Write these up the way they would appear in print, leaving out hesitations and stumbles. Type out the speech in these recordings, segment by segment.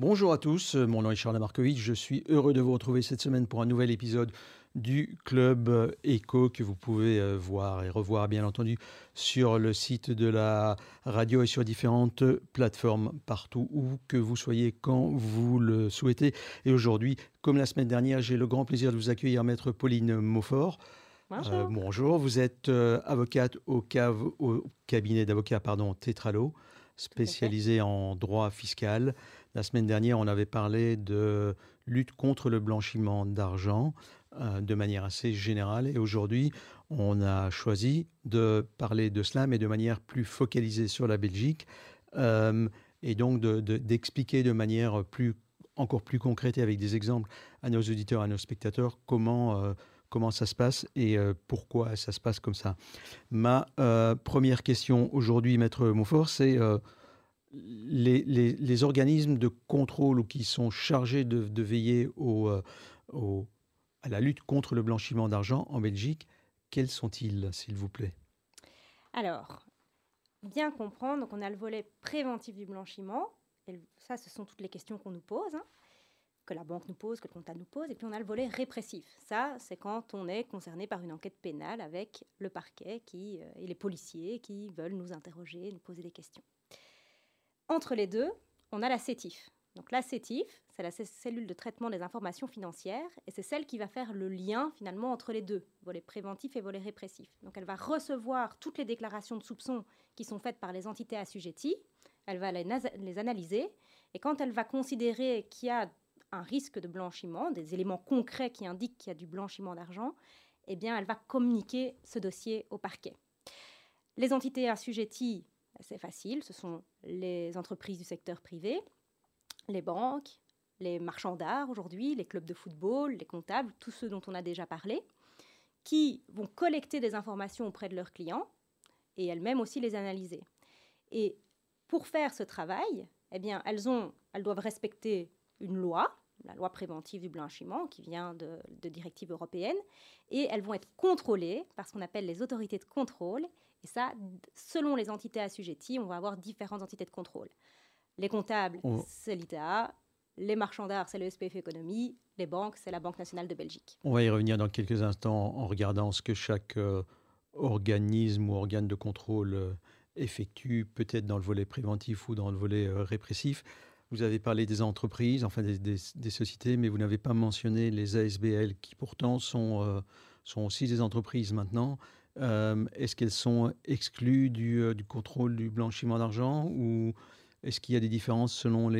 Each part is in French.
Bonjour à tous, mon nom est Charles Markovitch, je suis heureux de vous retrouver cette semaine pour un nouvel épisode du Club Éco que vous pouvez voir et revoir bien entendu sur le site de la radio et sur différentes plateformes partout où que vous soyez quand vous le souhaitez. Et aujourd'hui, comme la semaine dernière, j'ai le grand plaisir de vous accueillir Maître Pauline Maufort. Bonjour. Bonjour, vous êtes avocate au cabinet d'avocats Tétralo, Tout à fait. spécialisée en droit fiscal. La semaine dernière, on avait parlé de lutte contre le blanchiment d'argent de manière assez générale. Et aujourd'hui, on a choisi de parler de cela, mais de manière plus focalisée sur la Belgique. euh, et donc d'expliquer de manière encore plus concrète et avec des exemples à nos auditeurs, à nos spectateurs, comment ça se passe et pourquoi ça se passe comme ça. Ma première question aujourd'hui, Maître Montfort, c'est les organismes de contrôle ou qui sont chargés de veiller au- à la lutte contre le blanchiment d'argent en Belgique, quels sont-ils, s'il vous plaît? Alors, bien comprendre, donc on a le volet préventif du blanchiment. Ça, ce sont toutes les questions qu'on nous pose, hein, que la banque nous pose, que le comptable nous pose. Et puis on a le volet répressif. Ça, c'est quand on est concerné par une enquête pénale avec le parquet et les policiers qui veulent nous interroger, nous poser des questions. Entre les deux, on a la CETIF. Donc la CETIF, c'est la cellule de traitement des informations financières et c'est celle qui va faire le lien finalement entre les deux, volet préventif et volet répressif. Donc elle va recevoir toutes les déclarations de soupçons qui sont faites par les entités assujetties, elle va les analyser et quand elle va considérer qu'il y a un risque de blanchiment, des éléments concrets qui indiquent qu'il y a du blanchiment d'argent, eh bien elle va communiquer ce dossier au parquet. Les entités assujetties, c'est facile, ce sont les entreprises du secteur privé, les banques, les marchands d'art aujourd'hui, les clubs de football, les comptables, tous ceux dont on a déjà parlé, qui vont collecter des informations auprès de leurs clients et elles-mêmes aussi les analyser. Et pour faire ce travail, eh bien, elles doivent respecter une loi, la loi préventive du blanchiment, qui vient de directives européennes, et elles vont être contrôlées par ce qu'on appelle les autorités de contrôle. Et ça, selon les entités assujetties, on va avoir différentes entités de contrôle. Les comptables, On, c'est l'ITA, les marchands d'art, c'est le SPF Économie, les banques, c'est la Banque nationale de Belgique. on va y revenir dans quelques instants en regardant ce que chaque organisme ou organe de contrôle effectue, peut-être dans le volet préventif ou dans le volet répressif. Vous avez parlé des entreprises, enfin des sociétés, mais vous n'avez pas mentionné les ASBL qui pourtant sont aussi des entreprises maintenant. Est-ce qu'elles sont exclues du contrôle du blanchiment d'argent ou est-ce qu'il y a des différences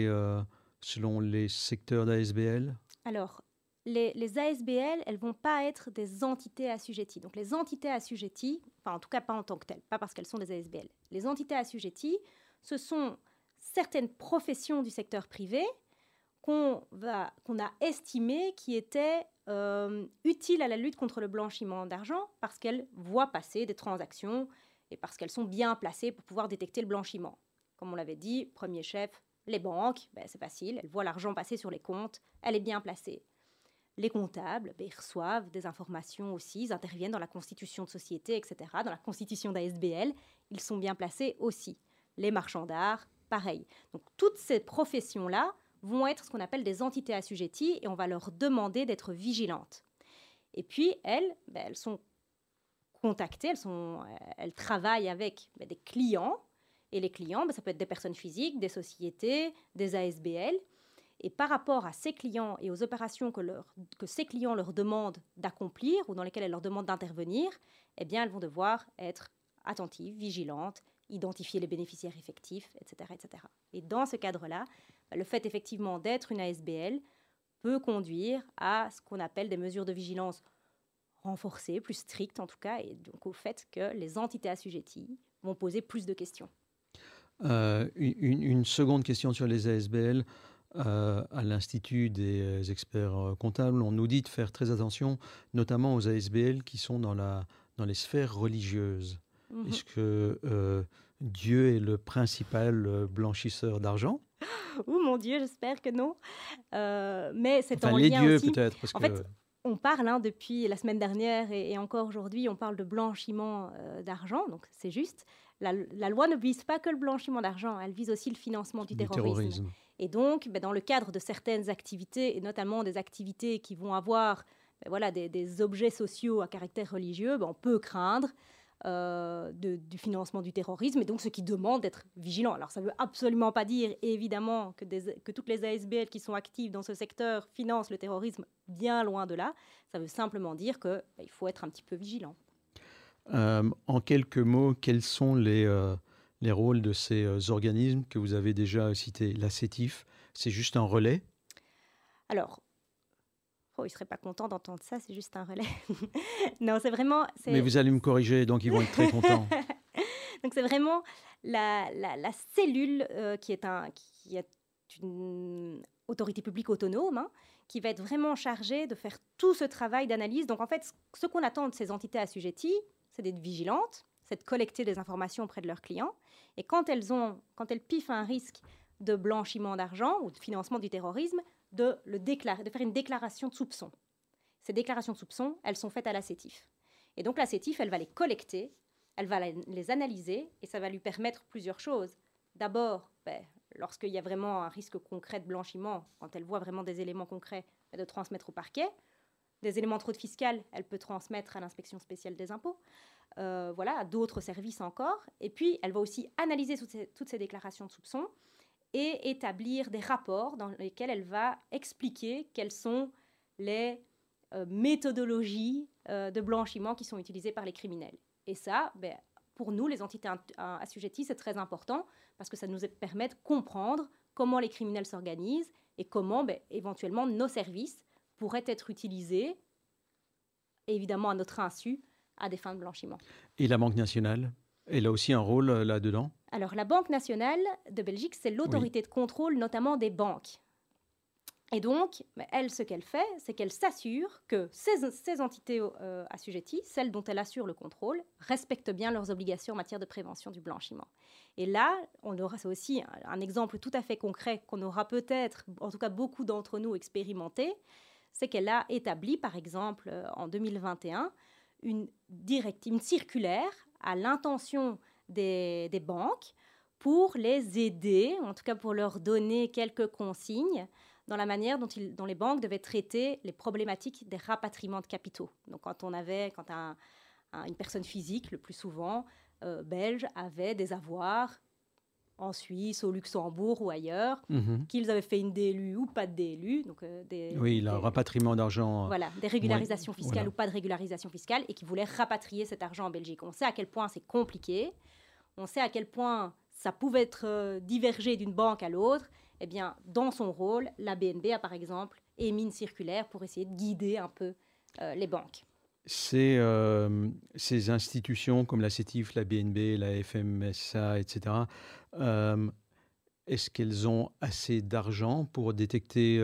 selon les secteurs d'ASBL? Alors, les ASBL, elles ne vont pas être des entités assujetties. Donc, les entités assujetties, enfin, en tout cas pas en tant que telles, pas parce qu'elles sont des ASBL. Les entités assujetties, ce sont certaines professions du secteur privé qu'on a estimées qui étaient utiles à la lutte contre le blanchiment d'argent parce qu'elles voient passer des transactions et parce qu'elles sont bien placées pour pouvoir détecter le blanchiment. Comme on l'avait dit, premier chef, les banques, c'est facile, elles voient l'argent passer sur les comptes, elle est bien placée. Les comptables, ils reçoivent des informations aussi, ils interviennent dans la constitution de société, etc., dans la constitution d'ASBL, ils sont bien placés aussi. Les marchands d'art, pareil. Donc toutes ces professions-là vont être ce qu'on appelle des entités assujetties et on va leur demander d'être vigilantes. Et puis elles sont contactées, elles travaillent avec des clients. Et les clients, ça peut être des personnes physiques, des sociétés, des ASBL. Et par rapport à ces clients et aux opérations que ces clients leur demandent d'accomplir ou dans lesquelles elles leur demandent d'intervenir, eh bien, elles vont devoir être attentives, vigilantes, identifier les bénéficiaires effectifs, etc., etc. Et dans ce cadre-là, le fait effectivement d'être une ASBL peut conduire à ce qu'on appelle des mesures de vigilance renforcées, plus strictes en tout cas, et donc au fait que les entités assujetties vont poser plus de questions. Une seconde question sur les ASBL. À l'Institut des experts comptables, on nous dit de faire très attention, notamment aux ASBL qui sont dans les sphères religieuses. Mhm. Est-ce que Dieu est le principal blanchisseur d'argent? Oh mon Dieu, j'espère que non. Mais c'est Enfin, en les lien dieux aussi. peut-être, parce En que... fait, on parle depuis la semaine dernière et encore aujourd'hui, on parle de blanchiment d'argent, donc c'est juste. la loi ne vise pas que le blanchiment d'argent, elle vise aussi le financement du terrorisme. Et donc, dans le cadre de certaines activités, et notamment des activités qui vont avoir des objets sociaux à caractère religieux, on peut craindre du financement du terrorisme, et donc ce qui demande d'être vigilant. Alors ça ne veut absolument pas dire, évidemment, que toutes les ASBL qui sont actives dans ce secteur financent le terrorisme, bien loin de là. Ça veut simplement dire qu'il faut être un petit peu vigilant. En quelques mots, quels sont les rôles de ces organismes que vous avez déjà cités? La CETIF, c'est juste un relais? Alors, il ne serait pas content d'entendre ça, c'est juste un relais. Non, c'est vraiment... Mais vous allez me corriger, donc ils vont être très contents. Donc c'est vraiment la cellule qui est une autorité publique autonome, qui va être vraiment chargée de faire tout ce travail d'analyse. Donc en fait, ce qu'on attend de ces entités assujetties, c'est d'être vigilantes, c'est de collecter des informations auprès de leurs clients. Et quand elles piffent un risque de blanchiment d'argent ou de financement du terrorisme, de faire une déclaration de soupçon. Ces déclarations de soupçon, elles sont faites à la CETIF. Et donc la CETIF, elle va les collecter, elle va les analyser, et ça va lui permettre plusieurs choses. D'abord, lorsqu'il y a vraiment un risque concret de blanchiment, quand elle voit vraiment des éléments concrets, de transmettre au parquet. Des éléments de fraude fiscale, elle peut transmettre à l'inspection spéciale des impôts, à d'autres services encore. Et puis, elle va aussi analyser toutes ces déclarations de soupçons et établir des rapports dans lesquels elle va expliquer quelles sont les méthodologies de blanchiment qui sont utilisées par les criminels. Et ça, pour nous, les entités assujetties, c'est très important parce que ça nous permet de comprendre comment les criminels s'organisent et comment, éventuellement, nos services pourraient être utilisés, évidemment à notre insu, à des fins de blanchiment. Et la Banque nationale, elle a aussi un rôle là-dedans? Alors, la Banque nationale de Belgique, c'est l'autorité de contrôle, notamment des banques. Et donc, elle, ce qu'elle fait, c'est qu'elle s'assure que ces entités assujetties, celles dont elle assure le contrôle, respectent bien leurs obligations en matière de prévention du blanchiment. Et là, c'est aussi un exemple tout à fait concret qu'on aura peut-être, en tout cas beaucoup d'entre nous, expérimenté, c'est qu'elle a établi, par exemple, en 2021, une circulaire à l'intention des banques pour les aider, en tout cas pour leur donner quelques consignes dans la manière dont les banques devaient traiter les problématiques des rapatriements de capitaux. Donc quand une personne physique, le plus souvent belge, avait des avoirs en Suisse, au Luxembourg ou ailleurs, qu'ils avaient fait une DLU ou pas de DLU. Donc, le rapatriement d'argent. Voilà, des régularisations fiscales ou pas de régularisation fiscale, et qui voulaient rapatrier cet argent en Belgique. On sait à quel point c'est compliqué, on sait à quel point ça pouvait être divergé d'une banque à l'autre. Eh bien, dans son rôle, la BNB a par exemple émis une circulaire pour essayer de guider un peu les banques. Ces institutions comme la CETIF, la BNB, la FMSA, etc., est-ce qu'elles ont assez d'argent pour détecter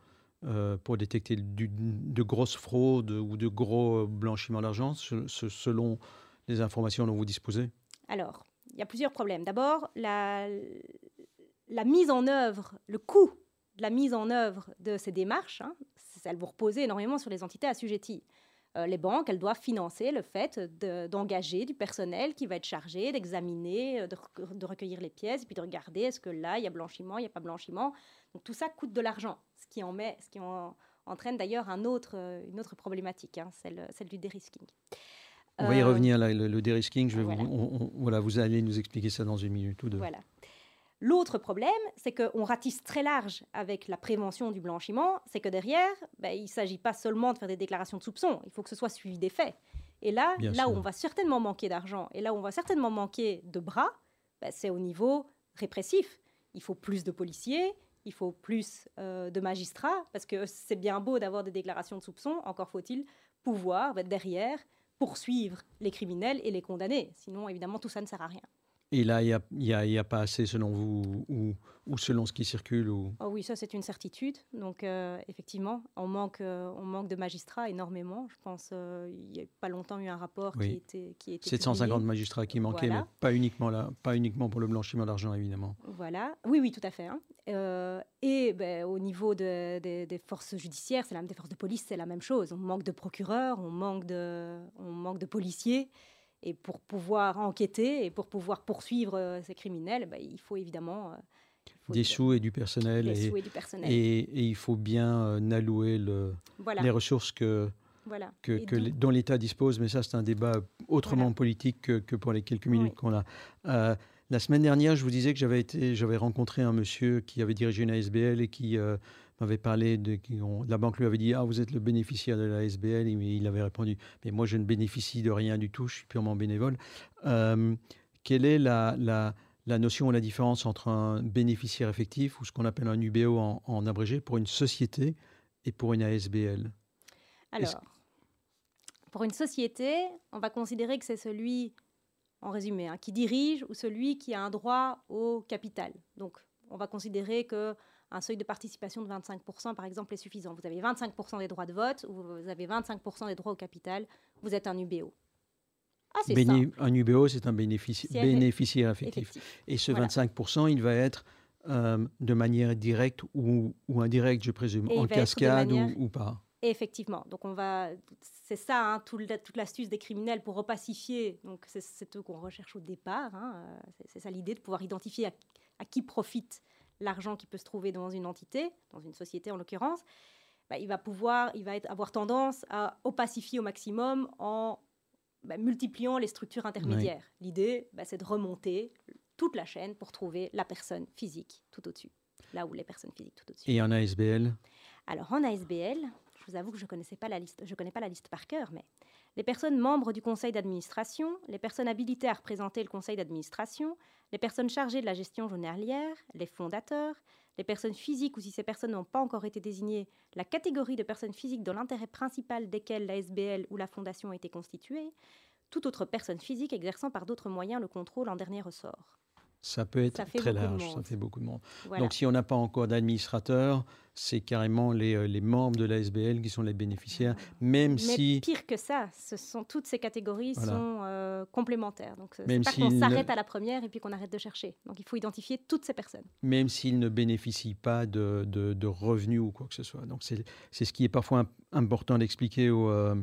de grosses fraudes ou de gros blanchiments d'argent, selon les informations dont vous disposez? Alors, il y a plusieurs problèmes. D'abord, la mise en œuvre, le coût de la mise en œuvre de ces démarches, elles vont reposer énormément sur les entités assujetties. Les banques, elles doivent financer le fait d'engager du personnel qui va être chargé d'examiner, de recueillir les pièces, et puis de regarder est-ce que là, il y a blanchiment, il n'y a pas blanchiment. Donc tout ça coûte de l'argent, ce qui entraîne d'ailleurs une autre problématique, celle du dérisking. On va y revenir, là, le dérisking. Vous allez nous expliquer ça dans une minute ou deux. Voilà. L'autre problème, c'est qu'on ratisse très large avec la prévention du blanchiment, c'est que derrière, il ne s'agit pas seulement de faire des déclarations de soupçons, il faut que ce soit suivi des faits. Et là où on va certainement manquer d'argent, et là où on va certainement manquer de bras, c'est au niveau répressif. Il faut plus de policiers, il faut plus de magistrats, parce que c'est bien beau d'avoir des déclarations de soupçons, encore faut-il pouvoir, derrière, poursuivre les criminels et les condamner. Sinon, évidemment, tout ça ne sert à rien. Et là, il n'y a pas assez, selon vous, ou selon ce qui circule ou... Oh oui, ça, c'est une certitude. Donc, effectivement, on manque de magistrats énormément. Je pense il n'y a pas longtemps eu un rapport qui était 750 publié. Magistrats qui manquaient, mais pas uniquement pour le blanchiment d'argent, évidemment. Voilà. Oui, tout à fait. Et au niveau des forces judiciaires, des forces de police, c'est la même chose. On manque de procureurs, on manque de policiers. Et pour pouvoir enquêter et pour pouvoir poursuivre ces criminels, il faut évidemment des sous et du personnel. Des sous et du personnel. Et il faut bien allouer les ressources dont l'État dispose. Mais ça, c'est un débat autrement politique que pour les quelques minutes qu'on a. La semaine dernière, je vous disais que j'avais rencontré un monsieur qui avait dirigé une ASBL et qui m'avait parlé la banque lui avait dit « Ah, vous êtes le bénéficiaire de la ASBL ». Il avait répondu « Mais moi, je ne bénéficie de rien du tout, je suis purement bénévole ». Quelle est la notion ou la différence entre un bénéficiaire effectif ou ce qu'on appelle un UBO en abrégé pour une société et pour une ASBL? Alors, pour une société, on va considérer que c'est celui, en résumé, qui dirige ou celui qui a un droit au capital. Donc, on va considérer qu'un seuil de participation de 25%, par exemple, est suffisant. Vous avez 25% des droits de vote ou vous avez 25% des droits au capital, vous êtes un UBO. C'est simple. Un UBO, c'est un bénéficiaire effectif. Et ce 25%, il va être de manière directe ou indirecte, je présume, en cascade ou pas. Effectivement. Donc, c'est ça, toute l'astuce des criminels pour repacifier. Donc, c'est eux qu'on recherche au départ. C'est ça l'idée, de pouvoir identifier à qui profite l'argent qui peut se trouver dans une entité, dans une société en l'occurrence. Il va avoir tendance à opacifier au maximum en multipliant les structures intermédiaires. Oui. L'idée, c'est de remonter toute la chaîne pour trouver la personne physique tout au-dessus, là où les personnes physiques tout au-dessus. Et en ASBL? Alors, en ASBL, je vous avoue que je connais pas la liste par cœur, mais les personnes membres du conseil d'administration, les personnes habilitées à représenter le conseil d'administration, les personnes chargées de la gestion journalière, les fondateurs, les personnes physiques ou si ces personnes n'ont pas encore été désignées, la catégorie de personnes physiques dans l'intérêt principal desquelles la SBL ou la fondation a été constituée, toute autre personne physique exerçant par d'autres moyens le contrôle en dernier ressort. Ça peut être très large, ça fait beaucoup de monde. Voilà. Donc, si on n'a pas encore d'administrateur, c'est carrément les membres de la SBL qui sont les bénéficiaires, Mais pire que ça, toutes ces catégories sont complémentaires. Donc, c'est pas qu'on s'arrête à la première et puis qu'on arrête de chercher. Donc, il faut identifier toutes ces personnes. Même s'ils ne bénéficient pas de revenus ou quoi que ce soit. Donc, c'est ce qui est parfois important d'expliquer aux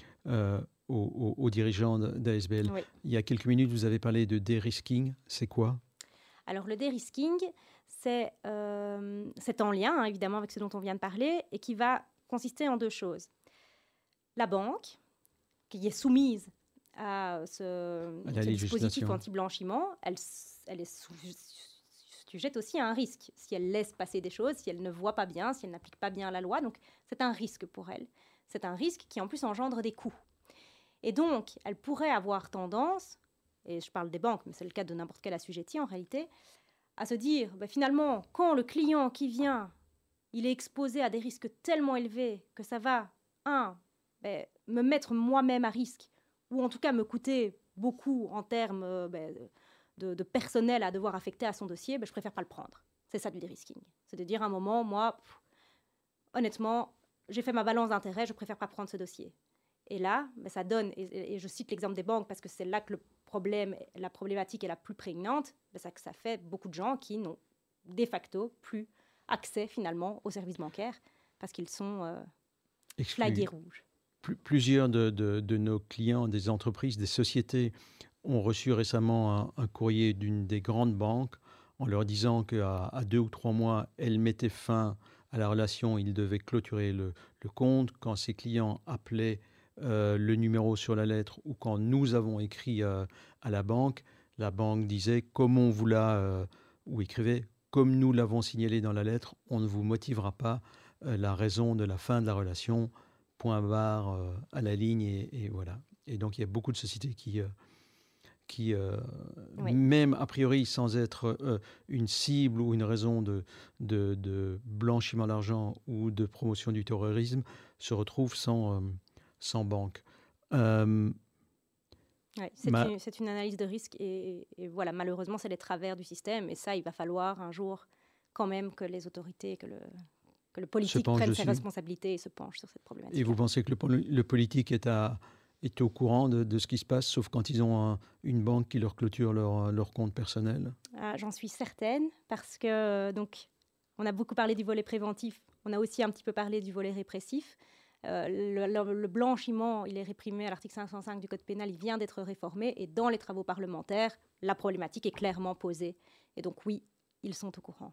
dirigeants d'ASBL. Oui. Il y a quelques minutes, vous avez parlé de dérisking. C'est quoi? Alors, le dérisking, c'est en lien, évidemment, avec ce dont on vient de parler et qui va consister en deux choses. La banque, qui est soumise à ce dispositif anti-blanchiment, elle est sujette aussi à un risque. Si elle laisse passer des choses, si elle ne voit pas bien, si elle n'applique pas bien la loi, donc c'est un risque pour elle. C'est un risque qui, en plus, engendre des coûts. Et donc, elle pourrait avoir tendance, et je parle des banques, mais c'est le cas de n'importe quel assujetti en réalité, à se dire, finalement, quand le client qui vient, il est exposé à des risques tellement élevés que ça va, me mettre moi-même à risque, ou en tout cas me coûter beaucoup en termes de personnel à devoir affecter à son dossier, je préfère pas le prendre. C'est ça, du dérisking. C'est de dire à un moment, moi, honnêtement, j'ai fait ma balance d'intérêt, je préfère pas prendre ce dossier. Et là, ça donne, et je cite l'exemple des banques parce que c'est là que la problématique est la plus prégnante, ça fait beaucoup de gens qui n'ont de facto plus accès finalement aux services bancaires parce qu'ils sont flagués rouges. Plusieurs de nos clients, des entreprises, des sociétés ont reçu récemment un courrier d'une des grandes banques en leur disant qu'à 2 ou 3 mois, elles mettaient fin à la relation, ils devaient clôturer le compte. Quand ces clients appelaient le numéro sur la lettre ou quand nous avons écrit à la banque disait comme on vous l'a ou écrivait comme nous l'avons signalé dans la lettre, on ne vous motivera pas la raison de la fin de la relation, point barre à la ligne et voilà. Et donc il y a beaucoup de sociétés qui oui. Même a priori sans être une cible ou une raison de blanchiment d'argent ou de promotion du terrorisme, se retrouvent sans banque. Ouais, c'est une analyse de risque et voilà, malheureusement, c'est les travers du système et ça, il va falloir un jour quand même que les autorités, que le politique prenne ses responsabilités et se penche sur cette problématique. Et vous pensez que le politique est au courant de ce qui se passe, sauf quand ils ont une banque qui leur clôture leur compte personnel? J'en suis certaine parce que donc, on a beaucoup parlé du volet préventif, on a aussi un petit peu parlé du volet répressif. Le blanchiment, il est réprimé à l'article 505 du Code pénal, il vient d'être réformé. Et dans les travaux parlementaires, la problématique est clairement posée. Et donc oui, ils sont au courant.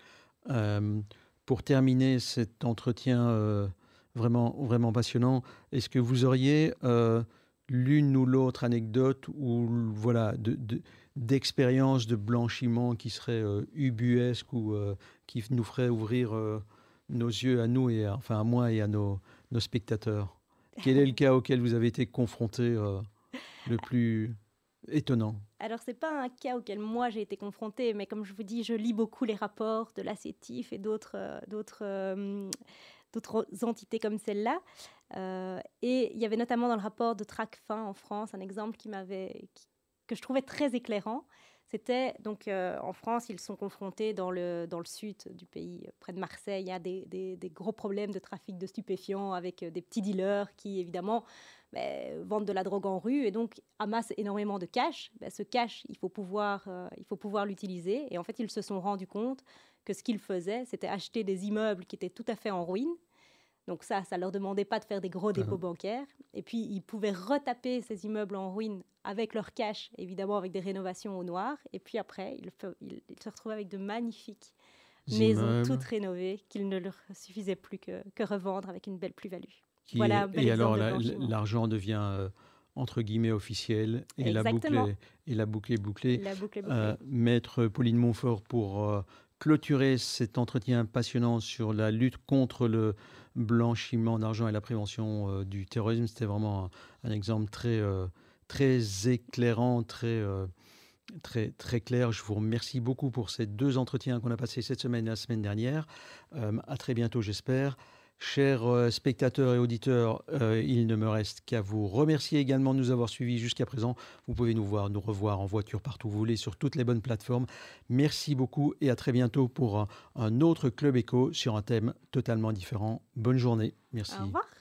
Pour terminer cet entretien vraiment, vraiment passionnant, est-ce que vous auriez l'une ou l'autre anecdote ou voilà, d'expérience de blanchiment qui serait ubuesque ou qui nous ferait ouvrir nos yeux à nous, et enfin à moi et à nos spectateurs? Quel est le cas auquel vous avez été confronté le plus étonnant? Alors, ce n'est pas un cas auquel moi j'ai été confrontée, mais comme je vous dis, je lis beaucoup les rapports de la CETIF et d'autres entités comme celle-là. Et il y avait notamment dans le rapport de Tracfin en France un exemple que je trouvais très éclairant. C'était donc en France, ils sont confrontés dans le sud du pays, près de Marseille, il y a des gros problèmes de trafic de stupéfiants avec des petits dealers qui, évidemment, vendent de la drogue en rue et donc amassent énormément de cash. Ce cash, il faut pouvoir l'utiliser. Et en fait, ils se sont rendus compte que ce qu'ils faisaient, c'était acheter des immeubles qui étaient tout à fait en ruine. Donc ça ne leur demandait pas de faire des gros dépôts bancaires. Et puis, ils pouvaient retaper ces immeubles en ruine avec leur cash, évidemment avec des rénovations au noir. Et puis après, ils se retrouvaient avec de magnifiques maisons toutes rénovées qu'il ne leur suffisait plus que revendre avec une belle plus-value. Voilà, et alors, l'argent devient, entre guillemets, officiel. Et la boucle est bouclée. Maître Pauline Montfort, pour clôturer cet entretien passionnant sur la lutte contre le blanchiment d'argent et la prévention du terrorisme, c'était vraiment un exemple très éclairant, très clair. Je vous remercie beaucoup pour ces 2 entretiens qu'on a passés cette semaine et la semaine dernière. À très bientôt, j'espère. Chers spectateurs et auditeurs, il ne me reste qu'à vous remercier également de nous avoir suivis jusqu'à présent. Vous pouvez nous revoir en voiture partout où vous voulez, sur toutes les bonnes plateformes. Merci beaucoup et à très bientôt pour un autre Club Éco sur un thème totalement différent. Bonne journée. Merci. Au revoir.